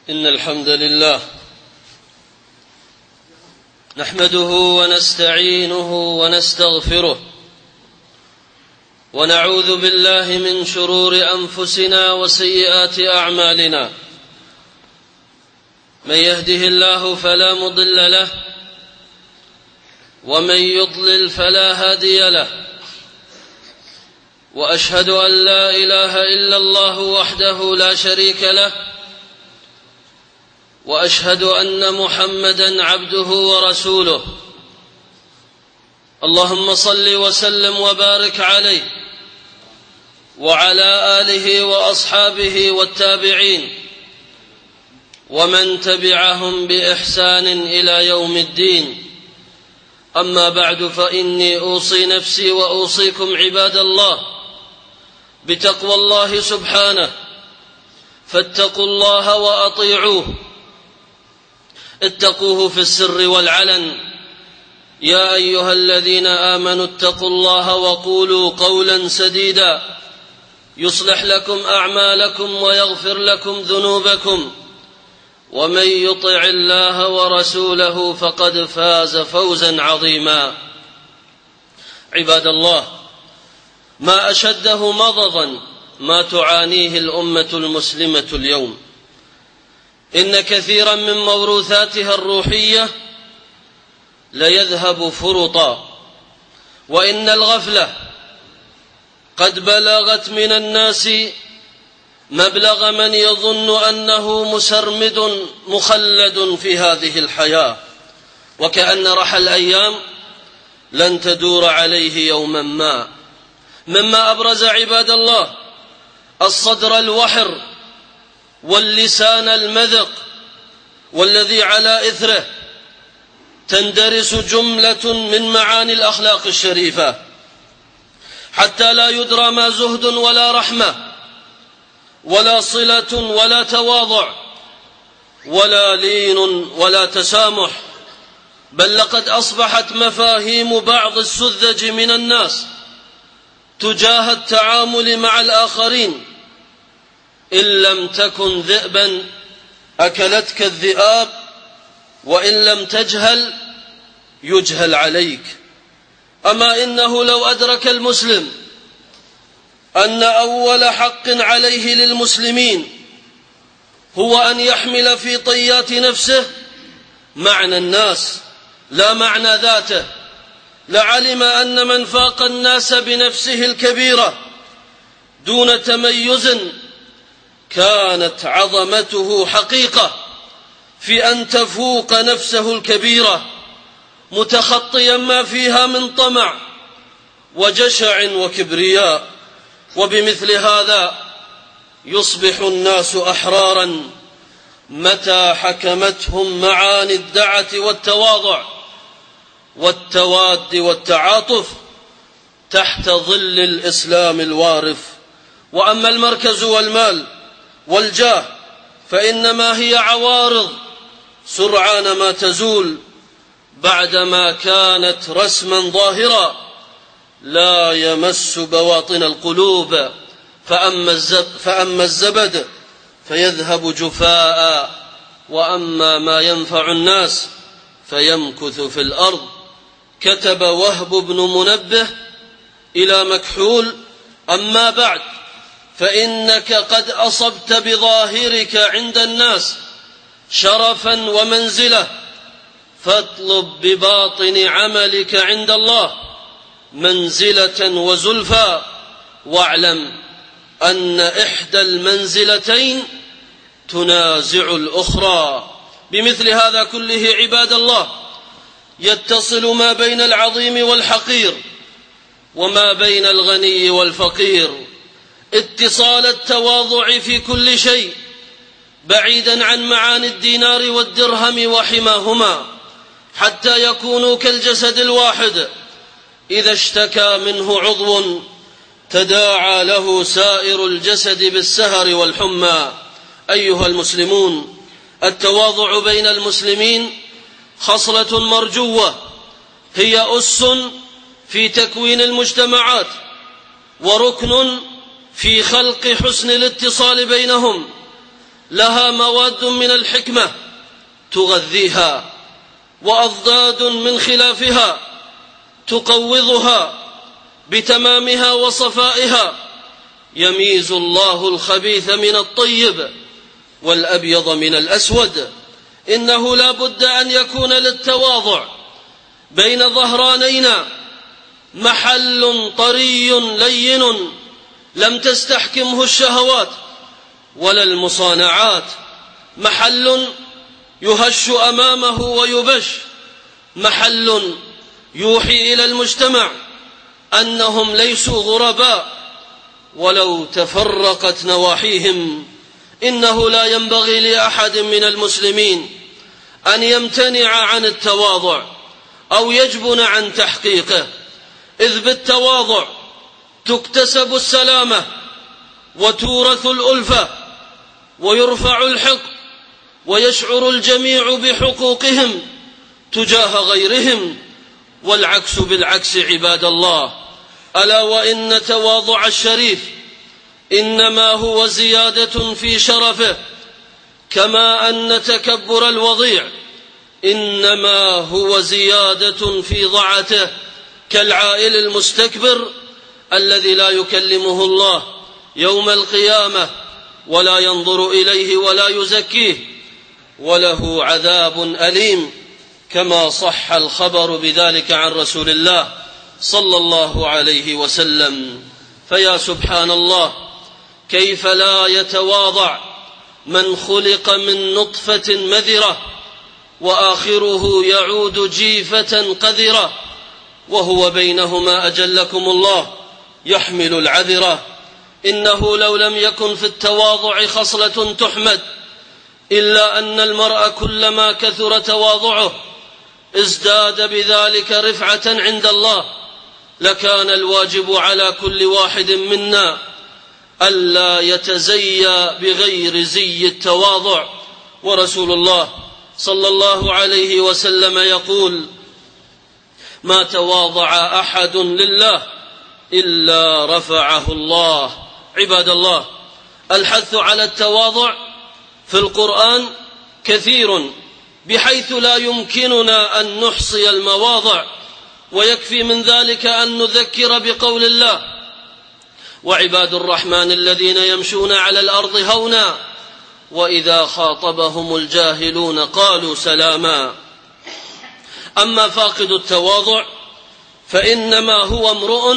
إن الحمد لله نحمده ونستعينه ونستغفره ونعوذ بالله من شرور أنفسنا وسيئات أعمالنا. من يهده الله فلا مضل له ومن يضلل فلا هادي له، وأشهد أن لا إله إلا الله وحده لا شريك له، وأشهد أن محمدًا عبده ورسوله. اللهم صل وسلم وبارك عليه وعلى آله وأصحابه والتابعين ومن تبعهم بإحسان إلى يوم الدين. أما بعد، فإني أوصي نفسي وأوصيكم عباد الله بتقوى الله سبحانه، فاتقوا الله وأطيعوه، اتقوه في السر والعلن. يا أيها الذين آمنوا اتقوا الله وقولوا قولا سديدا يصلح لكم أعمالكم ويغفر لكم ذنوبكم، ومن يطع الله ورسوله فقد فاز فوزا عظيما. عباد الله، ما أشده مضضا ما تعانيه الأمة المسلمة اليوم. إن كثيرا من موروثاتها الروحية ليذهب فرطا، وإن الغفلة قد بلغت من الناس مبلغ من يظن أنه مسرمد مخلد في هذه الحياة، وكأن رحى الأيام لن تدور عليه يوما ما. مما أبرز عباد الله الصدر الوحر واللسان المذق، والذي على إثره تندرس جملة من معاني الأخلاق الشريفة، حتى لا يدرى ما زهد ولا رحمة ولا صلة ولا تواضع ولا لين ولا تسامح، بل لقد أصبحت مفاهيم بعض السذج من الناس تجاه التعامل مع الآخرين: إن لم تكن ذئبا أكلتك الذئاب، وإن لم تجهل يجهل عليك. أما إنه لو أدرك المسلم أن أول حق عليه للمسلمين هو أن يحمل في طيات نفسه معنى الناس لا معنى ذاته، لعلم أن من فاق الناس بنفسه الكبيرة دون تميز كانت عظمته حقيقة في أن تفوق نفسه الكبيرة، متخطيا ما فيها من طمع وجشع وكبرياء. وبمثل هذا يصبح الناس أحرارا متى حكمتهم معاني الدعة والتواضع والتواد والتعاطف تحت ظل الإسلام الوارف. وأما المركز والمال والجاه فإنما هي عوارض سرعان ما تزول بعدما كانت رسما ظاهرا لا يمس بواطن القلوب. فأما الزبد فيذهب جفاء، وأما ما ينفع الناس فيمكث في الأرض. كتب وهب بن منبه إلى مكحول: أما بعد، فإنك قد أصبت بظاهرك عند الناس شرفا ومنزلة، فاطلب بباطن عملك عند الله منزلة وزلفى، واعلم أن إحدى المنزلتين تنازع الأخرى. بمثل هذا كله عباد الله يتصل ما بين العظيم والحقير وما بين الغني والفقير اتصال التواضع في كل شيء، بعيدا عن معاني الدينار والدرهم وحماهما، حتى يكونوا كالجسد الواحد إذا اشتكى منه عضو تداعى له سائر الجسد بالسهر والحمى. أيها المسلمون، التواضع بين المسلمين خصلة مرجوة، هي أس في تكوين المجتمعات وركن في خلق حسن الاتصال بينهم، لها مواد من الحكمة تغذيها، وأضداد من خلافها تقوضها بتمامها وصفائها. يميز الله الخبيث من الطيب والأبيض من الأسود. إنه لا بد أن يكون للتواضع بين ظهرانينا محل طري لين لم تستحكمه الشهوات ولا المصانعات، محل يهش أمامه ويبش، محل يوحي إلى المجتمع أنهم ليسوا غرباء ولو تفرقت نواحيهم. إنه لا ينبغي لأحد من المسلمين أن يمتنع عن التواضع أو يجبن عن تحقيقه، إذ بالتواضع تكتسب السلامة وتورث الألفة ويرفع الحق ويشعر الجميع بحقوقهم تجاه غيرهم، والعكس بالعكس عباد الله. ألا وإن تواضع الشريف إنما هو زيادة في شرفه، كما أن تكبر الوضيع إنما هو زيادة في ضعته، كالعائل المستكبر الذي لا يكلمه الله يوم القيامة ولا ينظر إليه ولا يزكيه وله عذاب أليم، كما صح الخبر بذلك عن رسول الله صلى الله عليه وسلم. فيا سبحان الله، كيف لا يتواضع من خلق من نطفة مذرة وآخره يعود جيفة قذرة، وهو بينهما أجلكم الله يحمل العذرة. إنه لو لم يكن في التواضع خصلة تحمد إلا أن المرء كلما كثر تواضعه ازداد بذلك رفعة عند الله، لكان الواجب على كل واحد منا ألا يتزيى بغير زي التواضع. ورسول الله صلى الله عليه وسلم يقول: ما تواضع أحد لله إلا رفعه الله. عباد الله، الحث على التواضع في القرآن كثير بحيث لا يمكننا أن نحصي المواضع، ويكفي من ذلك أن نذكر بقول الله: وعباد الرحمن الذين يمشون على الأرض هونا وإذا خاطبهم الجاهلون قالوا سلاما. أما فاقد التواضع فإنما هو امرؤ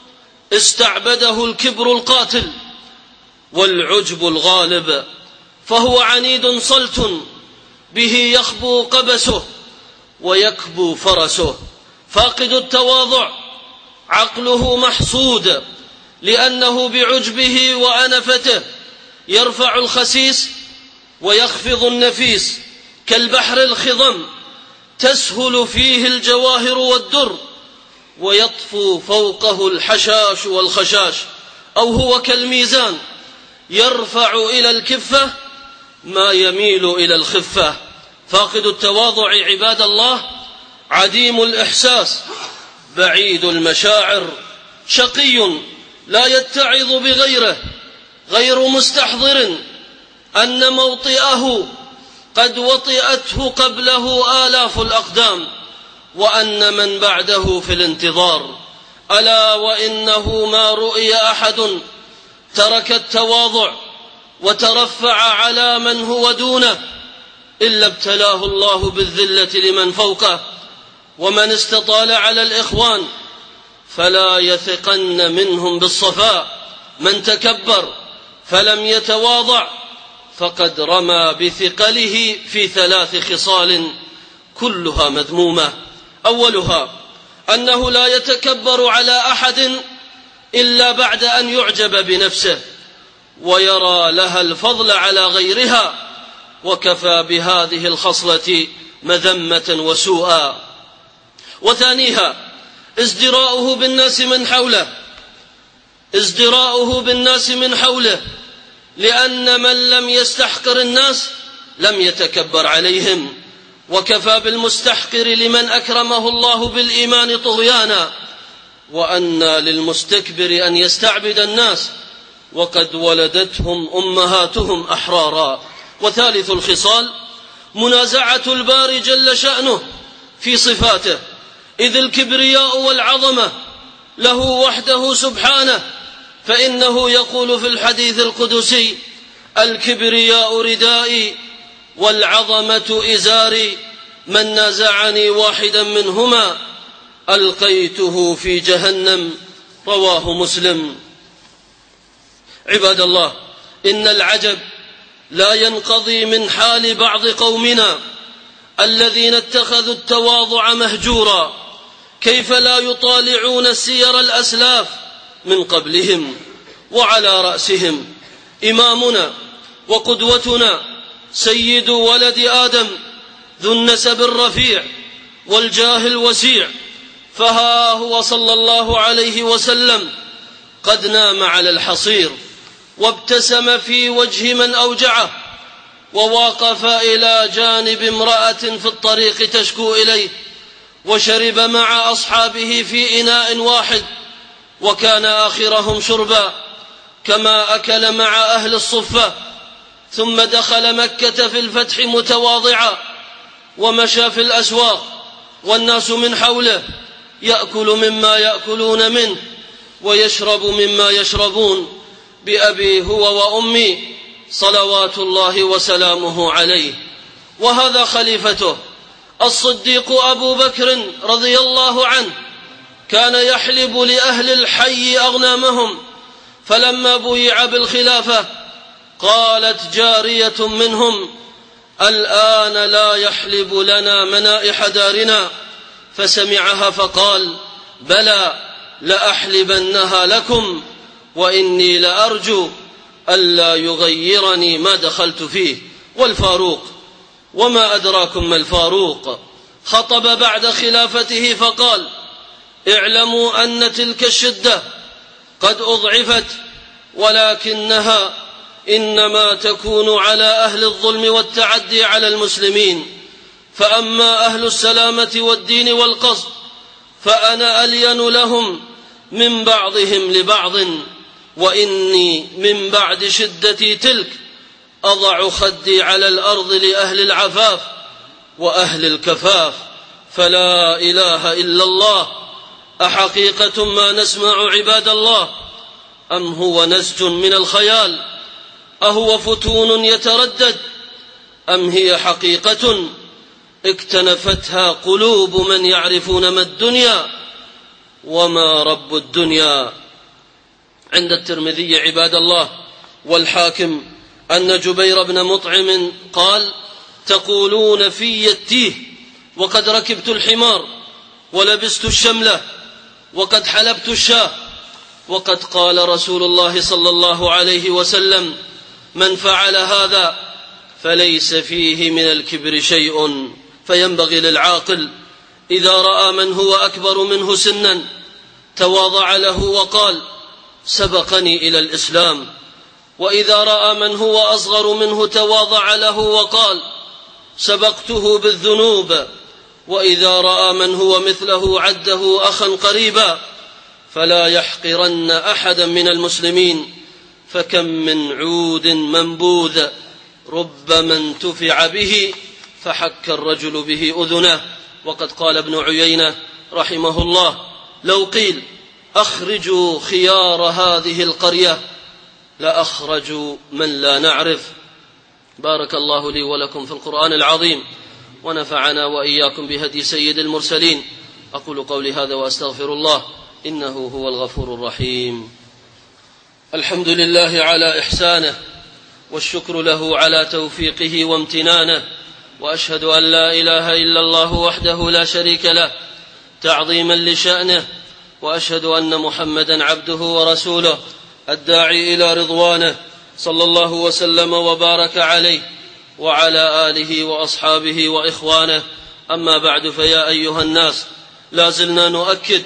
استعبده الكبر القاتل والعجب الغالب، فهو عنيد صلت به يخبو قبسه ويكبو فرسه. فاقد التواضع عقله محصود، لأنه بعجبه وأنفته يرفع الخسيس ويخفض النفيس، كالبحر الخضم تسهل فيه الجواهر والدر ويطفو فوقه الحشاش والخشاش، أو هو كالميزان يرفع إلى الكفة ما يميل إلى الخفة. فاقد التواضع عباد الله عديم الإحساس بعيد المشاعر، شقي لا يتعظ بغيره، غير مستحضر أن موطئه قد وطئته قبله آلاف الأقدام، وأن من بعده في الانتظار. ألا وإنه ما رؤي أحد ترك التواضع وترفع على من هو دونه إلا ابتلاه الله بالذلة لمن فوقه. ومن استطال على الإخوان فلا يثقن منهم بالصفاء. من تكبر فلم يتواضع فقد رمى بثقله في 3 خصال كلها مذمومة. أولها أنه لا يتكبر على أحد إلا بعد أن يعجب بنفسه ويرى لها الفضل على غيرها، وكفى بهذه الخصلة مذمة وسوءا. وثانيها ازدراؤه بالناس من حوله، لأن من لم يستحقر الناس لم يتكبر عليهم، وكفى بالمستحقر لمن أكرمه الله بالإيمان طغيانا، وأن للمستكبر أن يستعبد الناس وقد ولدتهم أمهاتهم أحرارا. وثالث الخصال منازعة الباري جل شأنه في صفاته، إذ الكبرياء والعظمة له وحده سبحانه، فإنه يقول في الحديث القدسي: الكبرياء ردائي والعظمة إزاري، من نازعني واحدا منهما ألقيته في جهنم. رواه مسلم. عباد الله، إن العجب لا ينقضي من حال بعض قومنا الذين اتخذوا التواضع مهجورا، كيف لا يطالعون سير الأسلاف من قبلهم، وعلى رأسهم إمامنا وقدوتنا سيد ولد آدم ذو النسب الرفيع والجاه الوسيع، فها هو صلى الله عليه وسلم قد نام على الحصير وابتسم في وجه من أوجعه، ووقف إلى جانب امرأة في الطريق تشكو إليه، وشرب مع أصحابه في إناء واحد، وكان آخرهم شربا، كما أكل مع أهل الصفة، ثم دخل مكة في الفتح متواضعا، ومشى في الأسواق والناس من حوله، يأكل مما يأكلون منه ويشرب مما يشربون، بأبي هو وأمي صلوات الله وسلامه عليه. وهذا خليفته الصديق أبو بكر رضي الله عنه، كان يحلب لأهل الحي أغنامهم، فلما بويع بالخلافة قالت جارية منهم: الآن لا يحلب لنا منائح دارنا، فسمعها فقال: بلى لأحلبنها لكم، وإني لأرجو ألا يغيرني ما دخلت فيه. والفاروق، وما أدراكم ما الفاروق، خطب بعد خلافته فقال: اعلموا أن تلك الشدة قد أضعفت، ولكنها إنما تكون على أهل الظلم والتعدي على المسلمين، فأما أهل السلامة والدين والقصد فأنا ألين لهم من بعضهم لبعض، وإني من بعد شدتي تلك أضع خدي على الأرض لأهل العفاف وأهل الكفاف. فلا إله إلا الله، أحقيقة ما نسمع عباد الله، أم هو نسج من الخيال؟ أهو فتون يتردد، أم هي حقيقة اكتنفتها قلوب من يعرفون ما الدنيا وما رب الدنيا؟ عند الترمذي عباد الله والحاكم أن جبير بن مطعم قال: تقولون في التيه وقد ركبت الحمار ولبست الشملة وقد حلبت الشاه، وقد قال رسول الله صلى الله عليه وسلم: من فعل هذا فليس فيه من الكبر شيء. فينبغي للعاقل إذا رأى من هو أكبر منه سنا تواضع له وقال: سبقني إلى الإسلام، وإذا رأى من هو أصغر منه تواضع له وقال: سبقته بالذنوب، وإذا رأى من هو مثله عده أخا قريبا. فلا يحقرن أحدا من المسلمين، فكم من عود منبوذ ربما انتفع به فحك الرجل به أذنه. وقد قال ابن عيينة رحمه الله: لو قيل أخرجوا خيار هذه القرية لأخرجوا من لا نعرف. بارك الله لي ولكم في القرآن العظيم، ونفعنا وإياكم بهدي سيد المرسلين. أقول قولي هذا وأستغفر الله، إنه هو الغفور الرحيم. الحمد لله على إحسانه، والشكر له على توفيقه وامتنانه، وأشهد أن لا إله إلا الله وحده لا شريك له تعظيما لشأنه، وأشهد أن محمدا عبده ورسوله الداعي إلى رضوانه، صلى الله وسلم وبارك عليه وعلى آله وأصحابه وإخوانه. أما بعد، فيا أيها الناس، لا زلنا نؤكد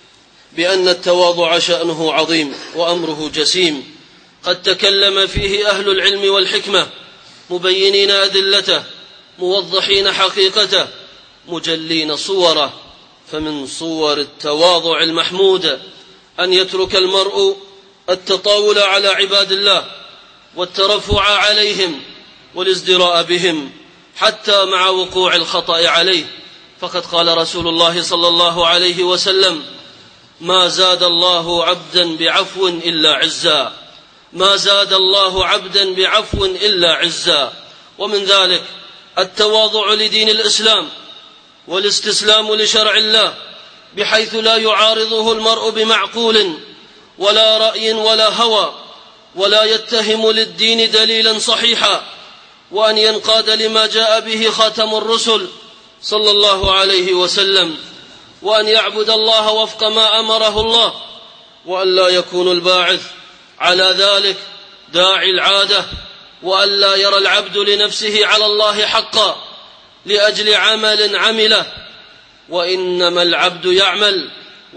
بأن التواضع شأنه عظيم وأمره جسيم، قد تكلم فيه أهل العلم والحكمة مبينين أدلته، موضحين حقيقته، مجلين صوره. فمن صور التواضع المحمود أن يترك المرء التطاول على عباد الله والترفع عليهم والازدراء بهم حتى مع وقوع الخطأ عليه. فقد قال رسول الله صلى الله عليه وسلم: ما زاد الله عبدا بعفو إلا عزا، ما زاد الله عبدا بعفو إلا عزا. ومن ذلك التواضع لدين الإسلام والاستسلام لشرع الله، بحيث لا يعارضه المرء بمعقول ولا رأي ولا هوى، ولا يتهم للدين دليلا صحيحا، وأن ينقاد لما جاء به خاتم الرسل صلى الله عليه وسلم، وأن يعبد الله وفق ما أمره الله، وأن لا يكون الباعث على ذلك داعي العادة، وأن لا يرى العبد لنفسه على الله حقا لأجل عمل عمله، وإنما العبد يعمل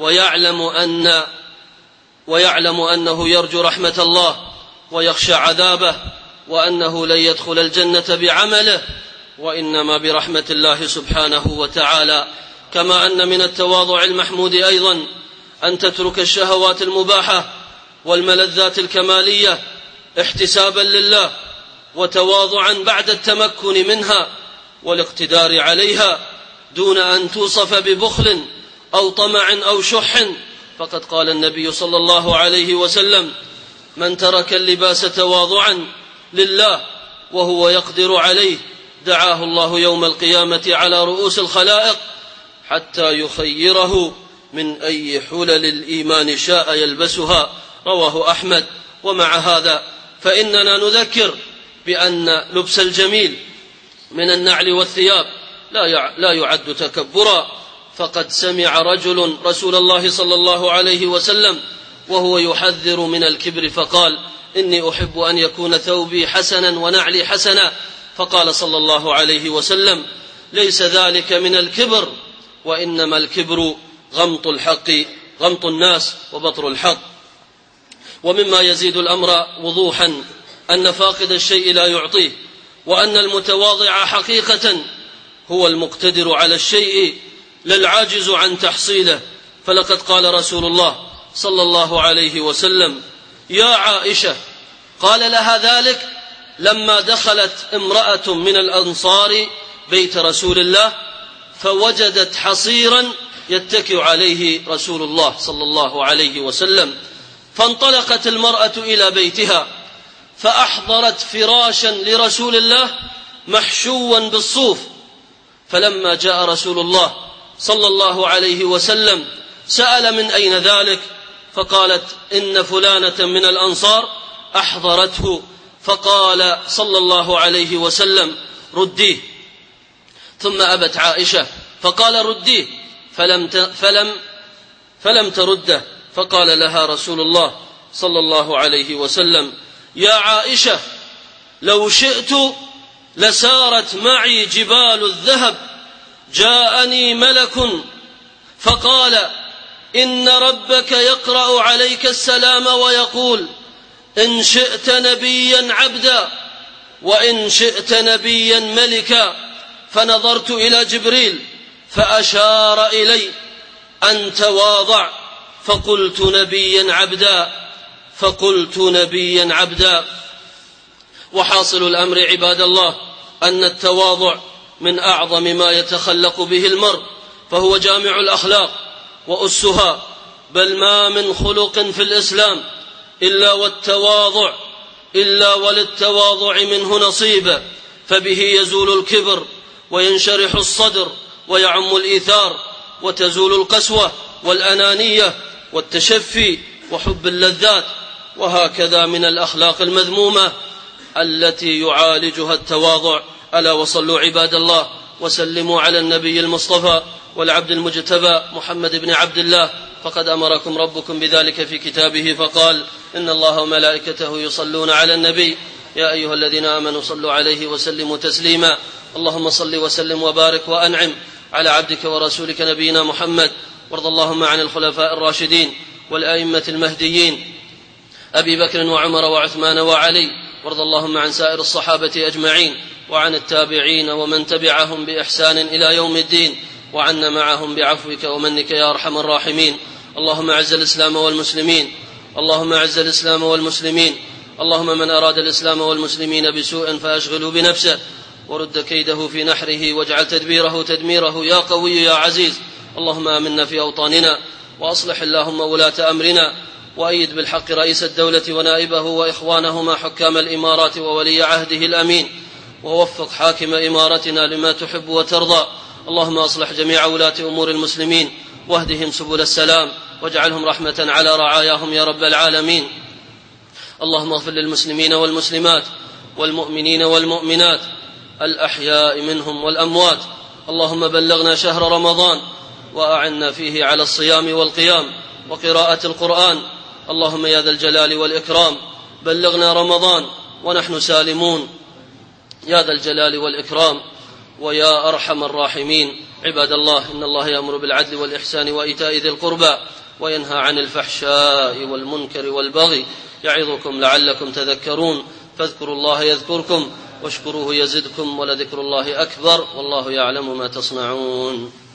ويعلم أنه يرجو رحمة الله ويخشى عذابه، وأنه لن يدخل الجنة بعمله وإنما برحمة الله سبحانه وتعالى. كما أن من التواضع المحمود أيضا أن تترك الشهوات المباحة والملذات الكمالية احتسابا لله وتواضعا بعد التمكن منها والاقتدار عليها، دون أن توصف ببخل أو طمع أو شح. فقد قال النبي صلى الله عليه وسلم: من ترك اللباس تواضعا لله وهو يقدر عليه دعاه الله يوم القيامة على رؤوس الخلائق حتى يخيره من أي حلل الإيمان شاء يلبسها. رواه أحمد. ومع هذا فإننا نذكر بأن لبس الجميل من النعل والثياب لا يعد تكبرا. فقد سمع رجل رسول الله صلى الله عليه وسلم وهو يحذر من الكبر فقال: إني أحب أن يكون ثوبي حسنا ونعلي حسنا. فقال صلى الله عليه وسلم: ليس ذلك من الكبر، وإنما الكبر غمط الناس وبطر الحق. ومما يزيد الأمر وضوحا أن فاقد الشيء لا يعطيه، وأن المتواضع حقيقة هو المقتدر على الشيء لا العاجز عن تحصيله. فلقد قال رسول الله صلى الله عليه وسلم: يا عائشة، قال لها ذلك لما دخلت امرأة من الأنصار بيت رسول الله فوجدت حصيرا يتكئ عليه رسول الله صلى الله عليه وسلم، فانطلقت المرأة إلى بيتها فأحضرت فراشا لرسول الله محشوا بالصوف، فلما جاء رسول الله صلى الله عليه وسلم سأل: من أين ذلك؟ فقالت: إن فلانة من الأنصار أحضرته. فقال صلى الله عليه وسلم: رديه. ثم أبت عائشة فقال: رديه، فلم ترده. فقال لها رسول الله صلى الله عليه وسلم: يا عائشة، لو شئت لسارت معي جبال الذهب. جاءني ملك فقال: إن ربك يقرأ عليك السلام ويقول: إن شئت نبيا عبدا وإن شئت نبيا ملكا. فنظرت إلى جبريل فأشار إلي أن تواضع، فقلت نبيا عبدا. وحاصل الأمر عباد الله أن التواضع من أعظم ما يتخلق به المرء، فهو جامع الأخلاق وأسها، بل ما من خلق في الإسلام إلا وللتواضع منه نصيب، فبه يزول الكبر وينشرح الصدر ويعم الإيثار، وتزول القسوة والأنانية والتشفي وحب اللذات. وهكذا من الأخلاق المذمومة التي يعالجها التواضع. ألا وصلوا عباد الله وسلموا على النبي المصطفى والعبد المجتبى محمد بن عبد الله، فقد أمركم ربكم بذلك في كتابه فقال: إن الله وملائكته يصلون على النبي يا أيها الذين آمنوا صلوا عليه وسلموا تسليما. اللهم صل وسلم وبارك وأنعم على عبدك ورسولك نبينا محمد. وارض اللهم عن الخلفاء الراشدين والأئمة المهديين أبي بكر وعمر وعثمان وعلي. وارض اللهم عن سائر الصحابة أجمعين وعن التابعين ومن تبعهم بإحسان إلى يوم الدين، وعنا معهم بعفوك ومنك يا أرحم الراحمين. اللهم أعز الإسلام والمسلمين، اللهم من أراد الإسلام والمسلمين بسوء فأشغله بنفسه ورد كيده في نحره واجعل تدبيره تدميره يا قوي يا عزيز. اللهم آمنا في أوطاننا وأصلح اللهم ولاة أمرنا وأيد بالحق رئيس الدولة ونائبه وإخوانهما حكام الإمارات وولي عهده الأمين ووفق حاكم إمارتنا لما تحب وترضى. اللهم أصلح جميع ولاة أمور المسلمين واهدهم سبل السلام واجعلهم رحمة على رعاياهم يا رب العالمين. اللهم اغفر للمسلمين والمسلمات والمؤمنين والمؤمنات الأحياء منهم والأموات. اللهم بلغنا شهر رمضان وأعنا فيه على الصيام والقيام وقراءة القرآن. اللهم يا ذا الجلال والإكرام بلغنا رمضان ونحن سالمون يا ذا الجلال والإكرام ويا أرحم الراحمين. عباد الله، إن الله يأمر بالعدل والإحسان وإيتاء ذي القربى وينهى عن الفحشاء والمنكر والبغي يعظكم لعلكم تذكرون. فاذكروا الله يذكركم واشكروه يزدكم ولذكر الله أكبر والله يعلم ما تصنعون.